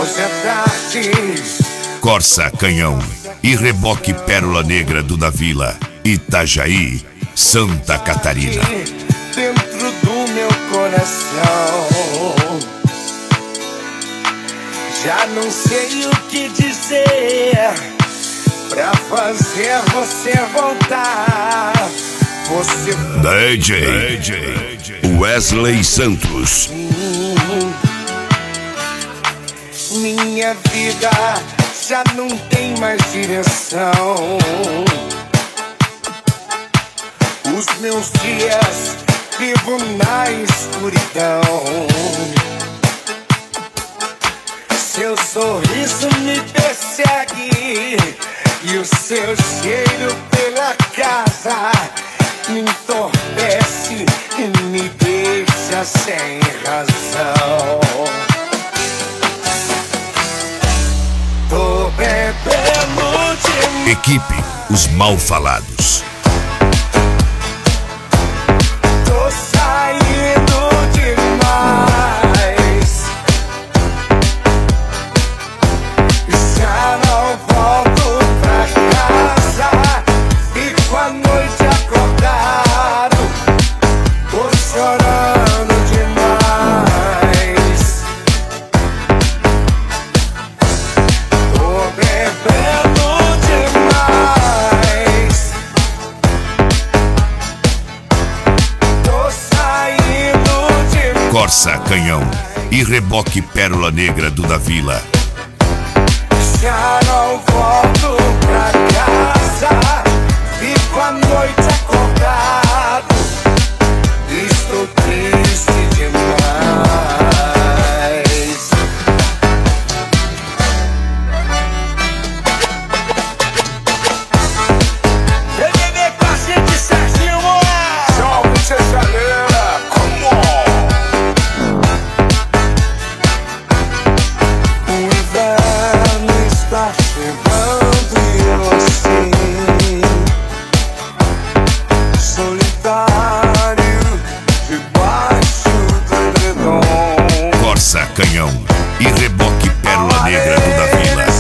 Hoje é tarde. Corsa Canhão e reboque Pérola Negra do Davila, Itajaí, Santa Catarina. Dentro do meu coração, já não sei o que dizer pra fazer você voltar. Você DJ Wesley Santos. Minha vida já não tem mais direção. Os meus dias vivo na escuridão. Seu sorriso me persegue e o seu cheiro pela casa me entorpece e me deixa sem razão. Tô bebendo demais. Equipe Os Malfalados. Tô saindo demais. Já não volto pra casa. Fico a noite acordado. Tô chorando demais. Tô bebendo demais. Tô saindo demais. Corsa Canhão e reboque Pérola Negra do Davila. Já não volto pra casa. Fico a noite acordado. Estou triste demais. Vem beber com a gente, Serginho. Salve, Cesaleira. Come on. O inverno está chegando e eu assim, solitário, debaixo do edredom. Corsa Canhão e reboque Pérola Negra do Davila.